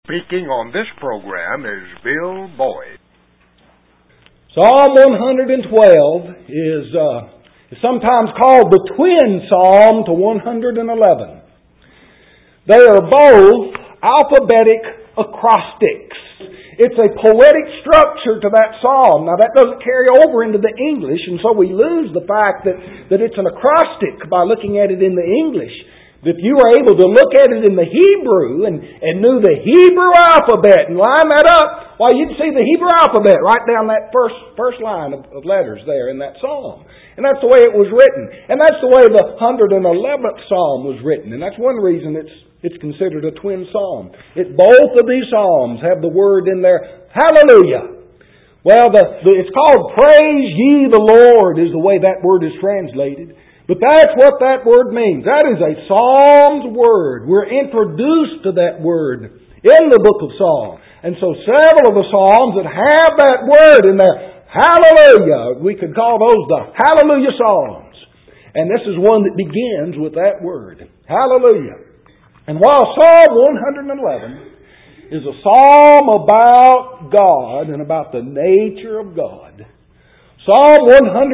Speaking on this program is Bill Boyd. Psalm 112 is sometimes called the twin psalm to 111. They are both alphabetic acrostics. It's a poetic structure to that psalm. Now that doesn't carry over into the English, and so we lose the fact that it's an acrostic by looking at it in the English. If you were able to look at it in the Hebrew and knew the Hebrew alphabet and line that up, well, you'd see the Hebrew alphabet right down that first line of letters there in that psalm. And that's the way it was written. And that's the way the 111th psalm was written. And that's one reason it's considered a twin psalm. Both of these psalms have the word in there, hallelujah. Well, it's called praise ye the Lord is the way that word is translated. But that's what that word means. That is a Psalm's word. We're introduced to that word in the book of Psalms. And so several of the Psalms that have that word in there, hallelujah, we could call those the Hallelujah Psalms. And this is one that begins with that word, hallelujah. And while Psalm 111 is a psalm about God and about the nature of God, Psalm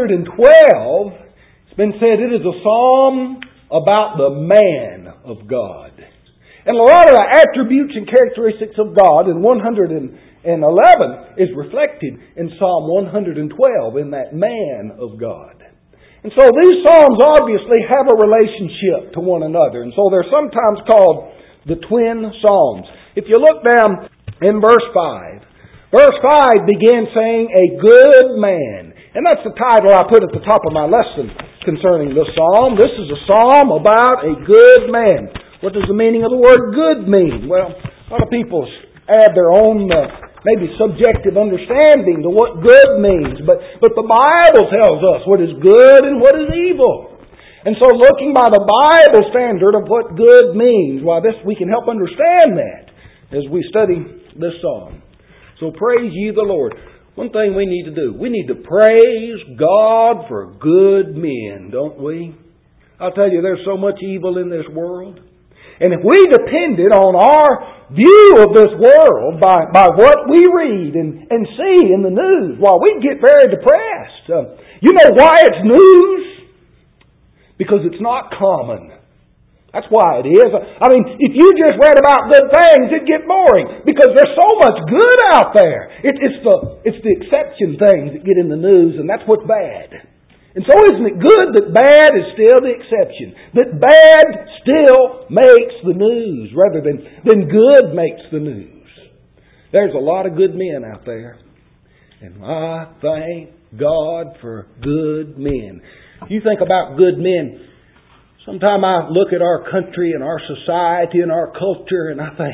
112 been said it is a psalm about the man of God. And a lot of the attributes and characteristics of God in 111 is reflected in Psalm 112 in that man of God. And so these psalms obviously have a relationship to one another. And so they're sometimes called the twin psalms. If you look down in verse 5, verse 5 begins saying, a good man. And that's the title I put at the top of my lesson concerning this psalm. This is a psalm about a good man. What does the meaning of the word good mean? Well, a lot of people add their own maybe subjective understanding to what good means. But the Bible tells us what is good and what is evil. And so looking by the Bible standard of what good means, we can help understand that as we study this psalm. So praise ye the Lord. One thing we need to do, we need to praise God for good men, don't we? I'll tell you, there's so much evil in this world. And if we depended on our view of this world by what we read and see in the news, well, we'd get very depressed. You know why it's news? Because it's not common. That's why it is. I mean, if you just read about good things, it'd get boring because there's so much good out there. It's the exception things that get in the news, and that's what's bad. And so isn't it good that bad is still the exception? That bad still makes the news rather than good makes the news. There's a lot of good men out there. And I thank God for good men. You think about good men. Sometimes I look at our country and our society and our culture and I think,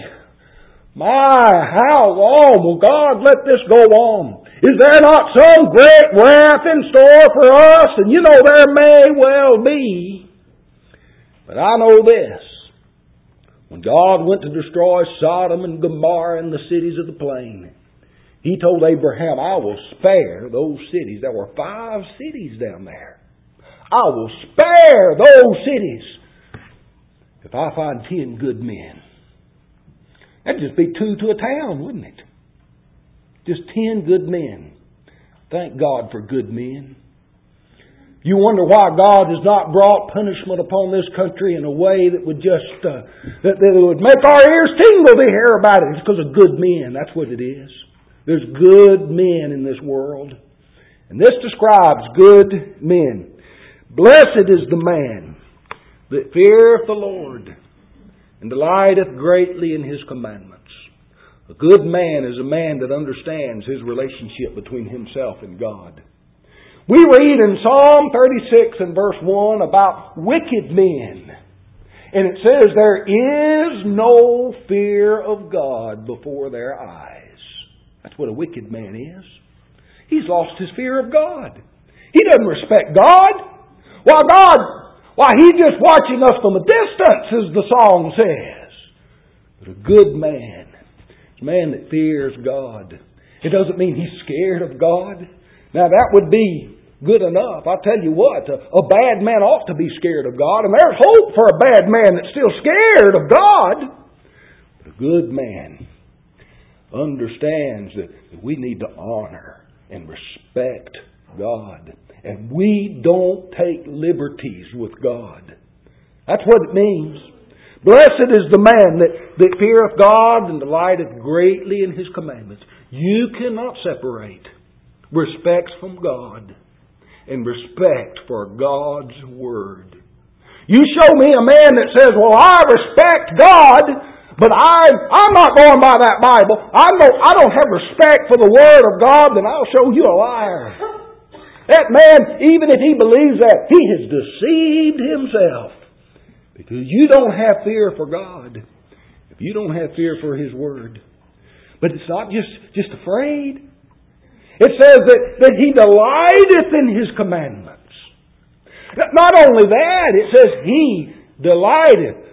my, how long will God let this go on? Is there not some great wrath in store for us? And you know, there may well be. But I know this. When God went to destroy Sodom and Gomorrah and the cities of the plain, He told Abraham, I will spare those cities. There were 5 cities down there. I will spare those cities if I find 10 good men. That'd just be 2 to a town, wouldn't it? Just 10 good men. Thank God for good men. You wonder why God has not brought punishment upon this country in a way that would just that would make our ears tingle to hear about it. It's because of good men. That's what it is. There's good men in this world. And this describes good men. Blessed is the man that feareth the Lord and delighteth greatly in His commandments. A good man is a man that understands his relationship between himself and God. We read in Psalm 36 and verse 1 about wicked men. And it says, there is no fear of God before their eyes. That's what a wicked man is. He's lost his fear of God. He doesn't respect God. He's just watching us from a distance, as the song says. But a good man is a man that fears God. It doesn't mean he's scared of God. Now that would be good enough. I'll tell you what, a bad man ought to be scared of God, and there's hope for a bad man that's still scared of God. But a good man understands that we need to honor and respect God. And we don't take liberties with God. That's what it means. Blessed is the man that feareth God and delighteth greatly in His commandments. You cannot separate respect from God and respect for God's Word. You show me a man that says, well, I respect God, but I'm not going by that Bible. I don't have respect for the Word of God, then I'll show you a liar. That man, even if he believes that, he has deceived himself. Because you don't have fear for God. If you don't have fear for His Word. But it's not just afraid. It says that He delighteth in His commandments. Not only that, it says He delighteth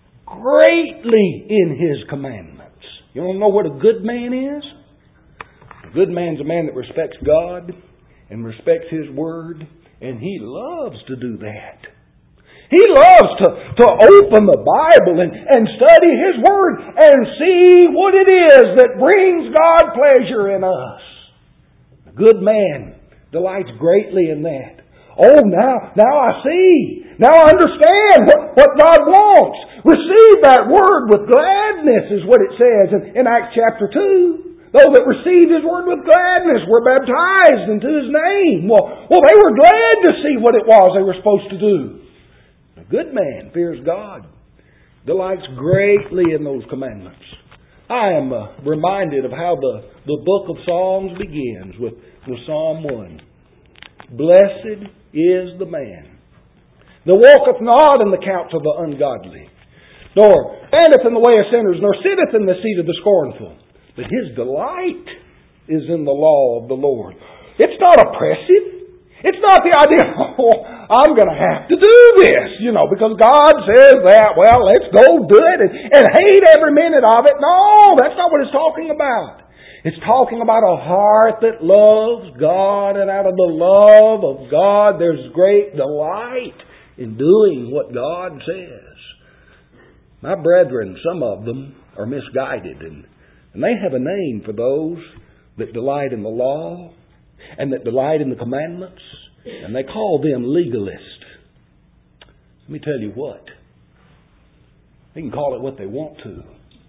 greatly in His commandments. You want to know what a good man is? A good man's a man that respects God and respects His Word, and he loves to do that. He loves to open the Bible and study His Word and see what it is that brings God pleasure in us. A good man delights greatly in that. Oh, now I see. Now I understand what God wants. Receive that Word with gladness is what it says in Acts chapter 2. Those that received His Word with gladness were baptized into His name. Well, they were glad to see what it was they were supposed to do. A good man fears God, delights greatly in those commandments. I am reminded of how the book of Psalms begins with Psalm 1. Blessed is the man that walketh not in the counsel of the ungodly, nor standeth in the way of sinners, nor sitteth in the seat of the scornful. But his delight is in the law of the Lord. It's not oppressive. It's not the idea, oh, I'm going to have to do this, because God says that. Well, let's go do it and hate every minute of it. No, that's not what it's talking about. It's talking about a heart that loves God, and out of the love of God, there's great delight in doing what God says. My brethren, some of them are misguided, and they have a name for those that delight in the law and that delight in the commandments, and they call them legalists. Let me tell you what. They can call it what they want to.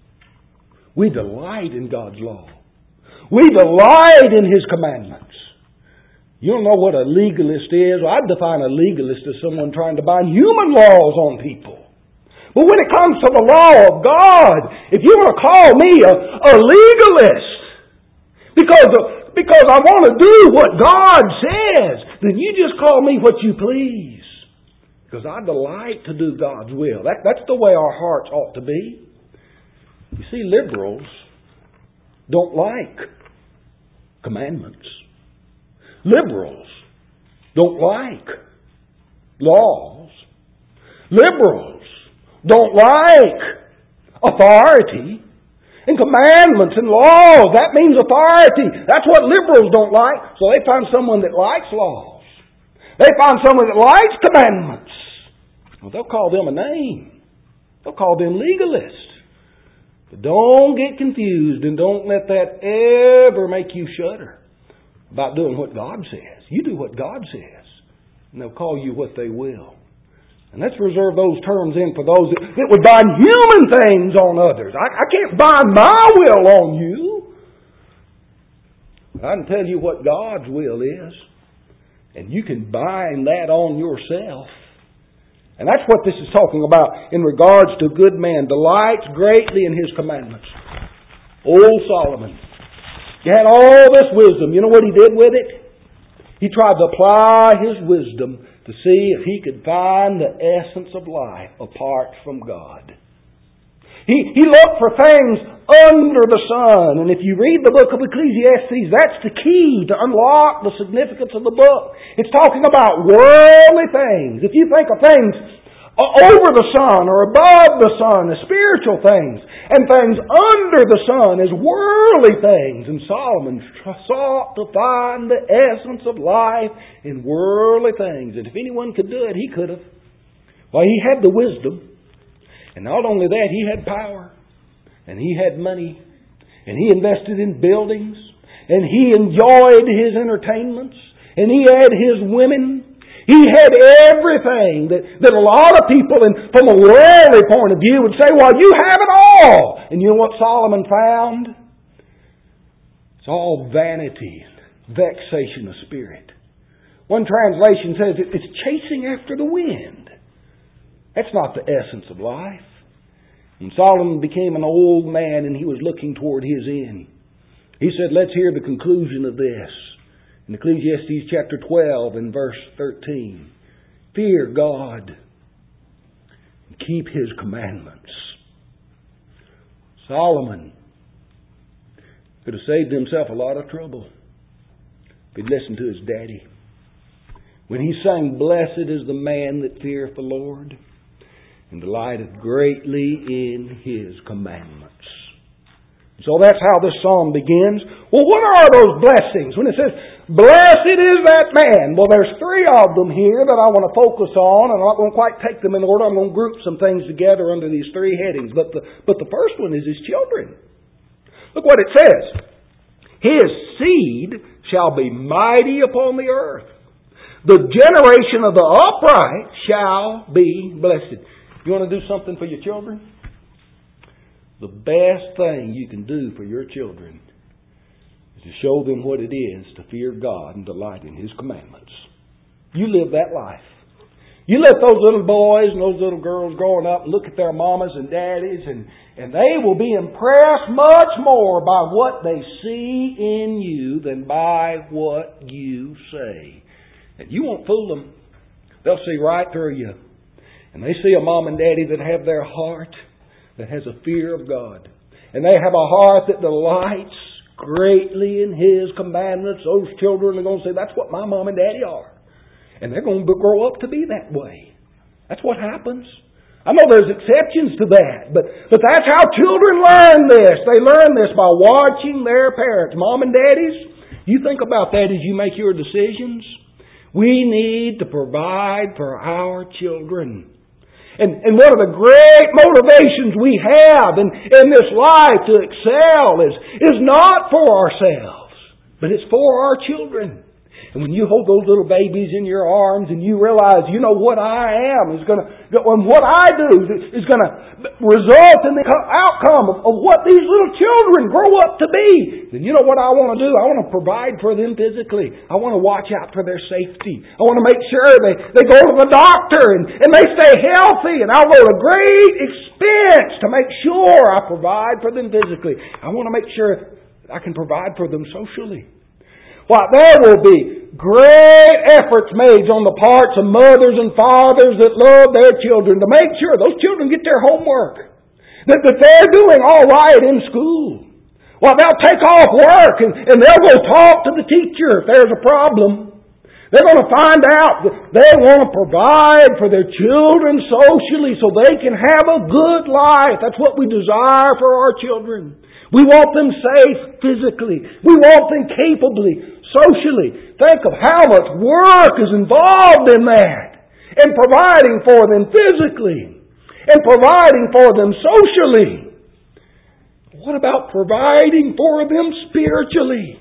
We delight in God's law. We delight in His commandments. You don't know what a legalist is? Well, I'd define a legalist as someone trying to bind human laws on people. But when it comes to the law of God, if you want to call me a legalist because I want to do what God says, then you just call me what you please. Because I delight to do God's will. That's the way our hearts ought to be. You see, liberals don't like commandments. Liberals don't like laws. Liberals don't like authority and commandments and laws. That means authority. That's what liberals don't like. So they find someone that likes laws. They find someone that likes commandments. Well, they'll call them a name. They'll call them legalists. But don't get confused and don't let that ever make you shudder about doing what God says. You do what God says, and they'll call you what they will. And let's reserve those terms in for those that would bind human things on others. I can't bind my will on you. I can tell you what God's will is. And you can bind that on yourself. And that's what this is talking about in regards to a good man. Delights greatly in his commandments. Old Solomon. He had all this wisdom. You know what he did with it? He tried to apply his wisdom to see if he could find the essence of life apart from God. He looked for things under the sun. And if you read the book of Ecclesiastes, that's the key to unlock the significance of the book. It's talking about worldly things. If you think of things over the sun or above the sun as spiritual things, and things under the sun as worldly things, and Solomon sought to find the essence of life in worldly things. And if anyone could do it, he could have. Well, he had the wisdom. And not only that, he had power, and he had money, And he invested in buildings. And he enjoyed his entertainments. And he had his women. He had everything that a lot of people, from a worldly point of view, would say, well, you have it all. And you know what Solomon found? It's all vanity, vexation of spirit. One translation says it's chasing after the wind. That's not the essence of life. When Solomon became an old man and he was looking toward his end, he said, let's hear the conclusion of this. In Ecclesiastes chapter 12 and verse 13. Fear God and keep His commandments. Solomon could have saved himself a lot of trouble if he'd listened to his daddy. When he sang, blessed is the man that feareth the Lord and delighteth greatly in His commandments. So that's how this psalm begins. Well, what are those blessings? When it says, blessed is that man. Well, there's three of them here that I want to focus on, and I'm not going to quite take them in order. I'm going to group some things together under these three headings. But the first one is his children. Look what it says. His seed shall be mighty upon the earth. The generation of the upright shall be blessed. You want to do something for your children? The best thing you can do for your children is to show them what it is to fear God and delight in His commandments. You live that life. You let those little boys and those little girls growing up look at their mamas and daddies, and they will be impressed much more by what they see in you than by what you say. And you won't fool them. They'll see right through you. And they see a mom and daddy that have their heart, that has a fear of God. And they have a heart that delights greatly in His commandments. Those children are going to say, that's what my mom and daddy are. And they're going to grow up to be that way. That's what happens. I know there's exceptions to that, but that's how children learn this. They learn this by watching their parents. Mom and daddies, you think about that as you make your decisions. We need to provide for our children. And one of the great motivations we have in this life to excel is not for ourselves, but it's for our children. And when you hold those little babies in your arms and you realize, you know, what I am is going to, and what I do is going to result in the outcome of what these little children grow up to be, then you know what I want to do? I want to provide for them physically. I want to watch out for their safety. I want to make sure they go to the doctor and they stay healthy. And I'll go to great expense to make sure I provide for them physically. I want to make sure I can provide for them socially. Why, there will be great efforts made on the parts of mothers and fathers that love their children to make sure those children get their homework. That they're doing all right in school. Well, they'll take off work and they'll go talk to the teacher if there's a problem. They're going to find out that they want to provide for their children socially so they can have a good life. That's what we desire for our children. We want them safe physically. We want them capably, socially. Think of how much work is involved in that. And providing for them physically. And providing for them socially. What about providing for them spiritually?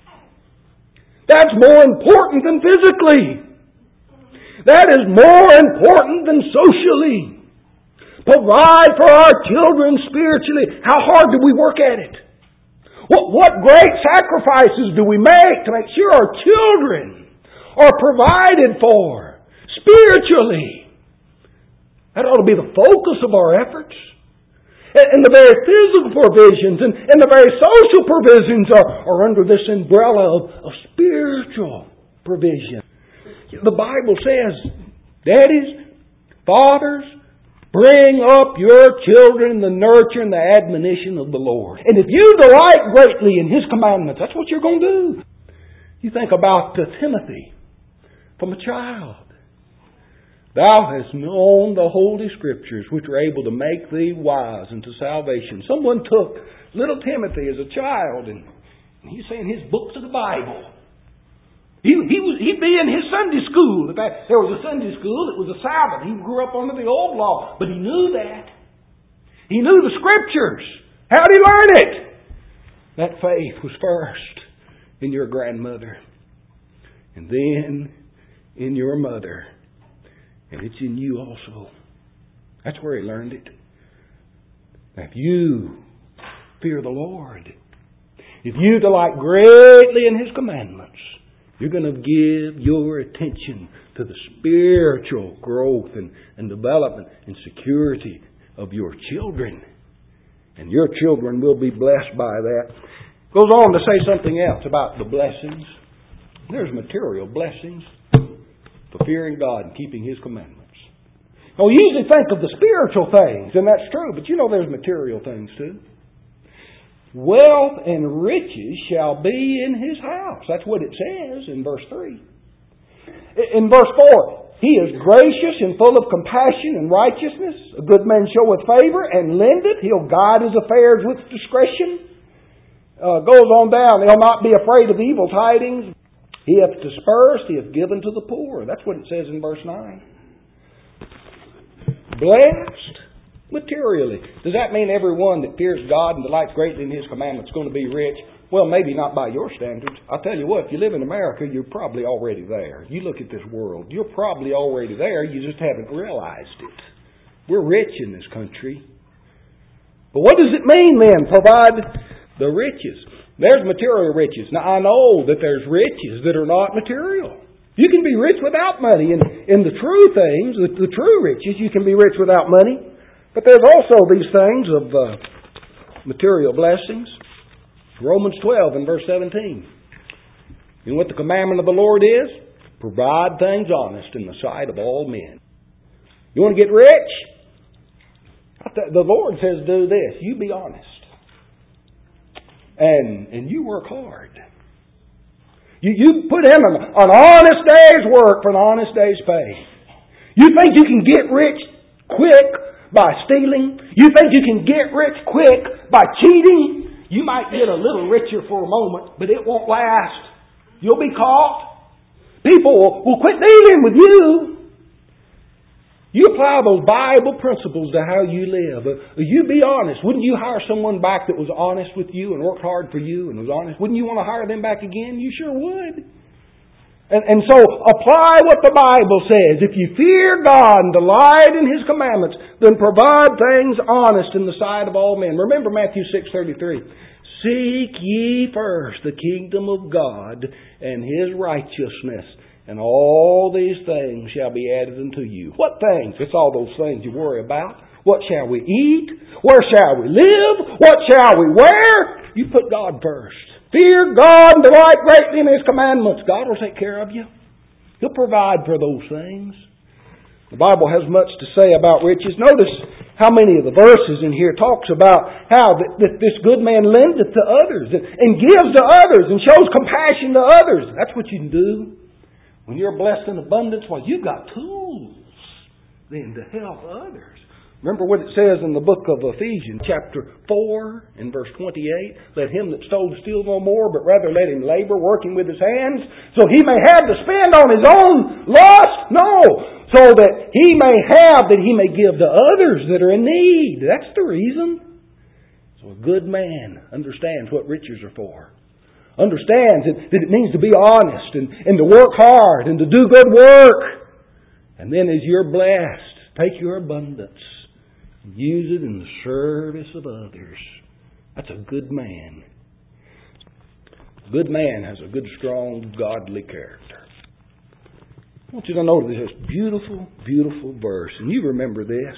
That's more important than physically. That is more important than socially. Provide for our children spiritually. How hard do we work at it? What great sacrifices do we make to make sure our children are provided for spiritually? That ought to be the focus of our efforts. And the very physical provisions and the very social provisions are under this umbrella of spiritual provision. The Bible says, daddies, fathers, bring up your children in the nurture and the admonition of the Lord. And if you delight greatly in His commandments, that's what you're going to do. You think about Timothy from a child. Thou hast known the Holy Scriptures, which are able to make thee wise unto salvation. Someone took little Timothy as a child, and he's saying his books of the Bible. He'd be in his Sunday school. In fact, there was a Sunday school that was a Sabbath. He grew up under the old law, but he knew that. He knew the Scriptures. How did he learn it? That faith was first in your grandmother, and then in your mother, and it's in you also. That's where he learned it. If you fear the Lord, if you delight greatly in His commandments, you're going to give your attention to the spiritual growth and development and security of your children. And your children will be blessed by that. Goes on to say something else about the blessings. There's material blessings for fearing God and keeping His commandments. Now, we usually think of the spiritual things, and that's true, but you know there's material things too. Wealth and riches shall be in His house. That's what it says in verse 3. In verse 4, He is gracious and full of compassion and righteousness. A good man showeth favor and lendeth. He'll guide his affairs with discretion. Goes on down. He'll not be afraid of evil tidings. He hath dispersed. He hath given to the poor. That's what it says in verse 9. Blessed materially. Does that mean everyone that fears God and delights greatly in His commandments is going to be rich? Well, maybe not by your standards. I'll tell you what, if you live in America, you're probably already there. You look at this world, you're probably already there. You just haven't realized it. We're rich in this country. But what does it mean then? Provide the riches. There's material riches. Now, I know that there's riches that are not material. You can be rich without money. In the true things, the true riches, you can be rich without money. But there's also these things of material blessings. Romans 12 and verse 17. You know what the commandment of the Lord is? Provide things honest in the sight of all men. You want to get rich? The Lord says do this. You be honest. And you work hard. You put in an honest day's work for an honest day's pay. You think you can get rich quick by stealing? You think you can get rich quick by cheating? You might get a little richer for a moment, but it won't last. You'll be caught. People will quit dealing with you. You apply those Bible principles to how you live. You be honest. Wouldn't you hire someone back that was honest with you and worked hard for you and was honest? Wouldn't you want to hire them back again? You sure would. And so apply what the Bible says. If you fear God and delight in His commandments, then provide things honest in the sight of all men. Remember Matthew 6:33. Seek ye first the kingdom of God and His righteousness, and all these things shall be added unto you. What things? It's all those things you worry about. What shall we eat? Where shall we live? What shall we wear? You put God first. Fear God and delight greatly in His commandments. God will take care of you. He'll provide for those things. The Bible has much to say about riches. Notice how many of the verses in here talks about how that this good man lendeth to others and gives to others and shows compassion to others. That's what you can do. When you're blessed in abundance, well, you've got tools then to help others. Remember what it says in the book of Ephesians, chapter 4 and verse 28. Let him that stole steal no more, but rather let him labor, working with his hands, so he may have to spend on his own lust. No, so that he may have, that he may give to others that are in need. That's the reason. So a good man understands what riches are for. Understands that it means to be honest and to work hard and to do good work. And then as you're blessed, take your abundance and use it in the service of others. That's a good man. A good man has a good, strong, godly character. I want you to notice this beautiful, beautiful verse. And you remember this.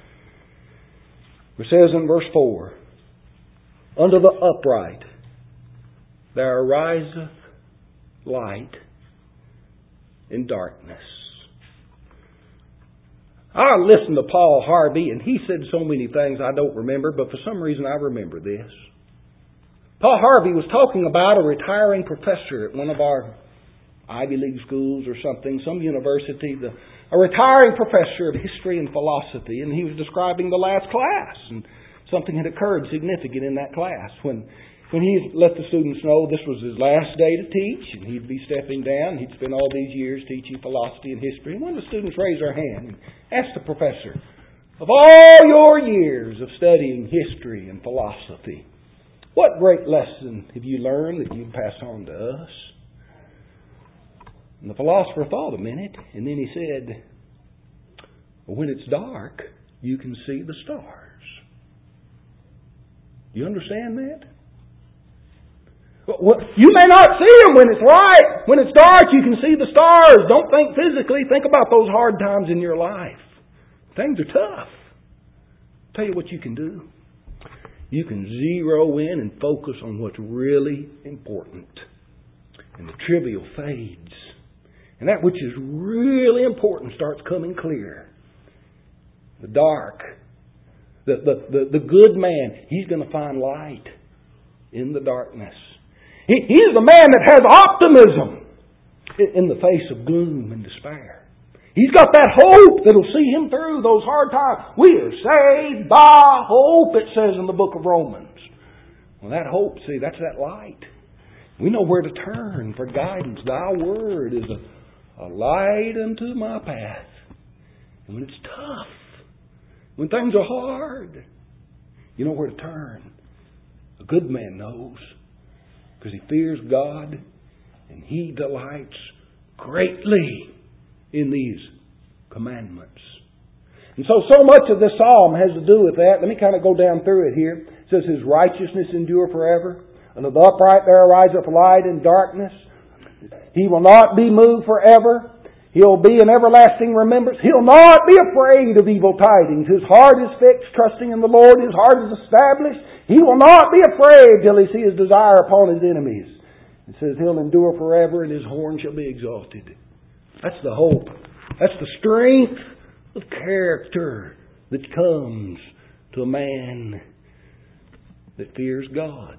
It says in verse 4, unto the upright there ariseth light in darkness. I listened to Paul Harvey, and he said so many things I don't remember, but for some reason I remember this. Paul Harvey was talking about a retiring professor at one of our Ivy League schools or something, some university, a retiring professor of history and philosophy, and he was describing the last class, and something had occurred significant in that class. When he let the students know this was his last day to teach, and he'd be stepping down, he'd spent all these years teaching philosophy and history, and one of the students raised their hand and asked the professor, of all your years of studying history and philosophy, What great lesson have you learned that you pass on to us? And the philosopher thought a minute, and then he said, when it's dark, you can see the stars. Do you understand that? Well, you may not see them when it's light. When it's dark, you can see the stars. Don't think physically. Think about those hard times in your life. Things are tough. I'll tell you what you can do. You can zero in and focus on what's really important. And the trivial fades. And that which is really important starts coming clear. The dark, the good man, he's going to find light in the darkness. He's the man that has optimism in the face of gloom and despair. He's got that hope that'll see him through those hard times. We are saved by hope, it says in the book of Romans. Well, that hope, see, that's that light. We know where to turn for guidance. Thy word is a light unto my path. And when it's tough, when things are hard, you know where to turn. A good man knows, because he fears God and he delights greatly in these commandments. And so much of this psalm has to do with that. Let me kind of go down through it here. It says, His righteousness endure forever. Unto the upright there ariseth light in darkness. He will not be moved forever. He'll be an everlasting remembrance. He'll not be afraid of evil tidings. His heart is fixed, trusting in the Lord. His heart is established. He will not be afraid till he see his desire upon his enemies. It says he'll endure forever and his horn shall be exalted. That's the hope. That's the strength of character that comes to a man that fears God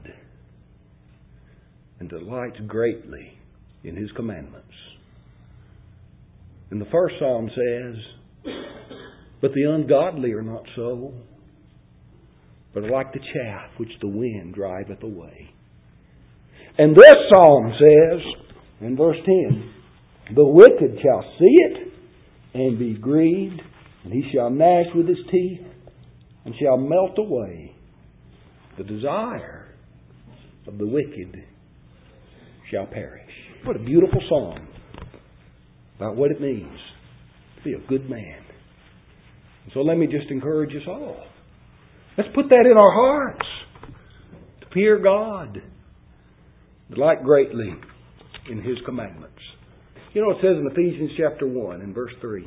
and delights greatly in His commandments. And the first psalm says, but the ungodly are not so, but are like the chaff which the wind driveth away. And this psalm says, in verse 10, the wicked shall see it and be grieved, and he shall gnash with his teeth and shall melt away. The desire of the wicked shall perish. What a beautiful song about what it means to be a good man. And so let me just encourage us all. Let's put that in our hearts. To fear God. Delight greatly in His commandments. You know, it says in Ephesians chapter 1 and verse 3.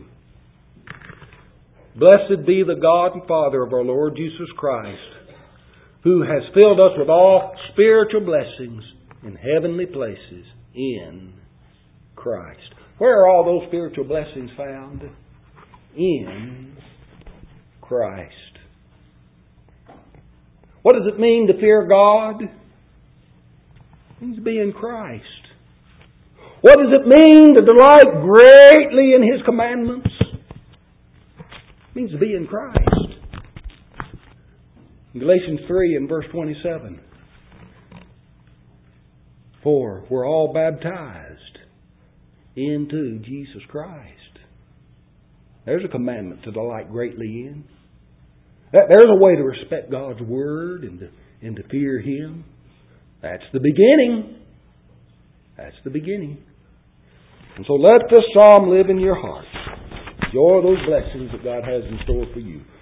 Blessed be the God and Father of our Lord Jesus Christ, who has filled us with all spiritual blessings in heavenly places in Christ. Where are all those spiritual blessings found? In Christ. What does it mean to fear God? It means to be in Christ. What does it mean to delight greatly in His commandments? It means to be in Christ. In Galatians 3 and verse 27. For we're all baptized into Jesus Christ. There's a commandment to delight greatly in. There's a way to respect God's Word and to fear Him. That's the beginning. That's the beginning. And so let this psalm live in your heart. Enjoy those blessings that God has in store for you.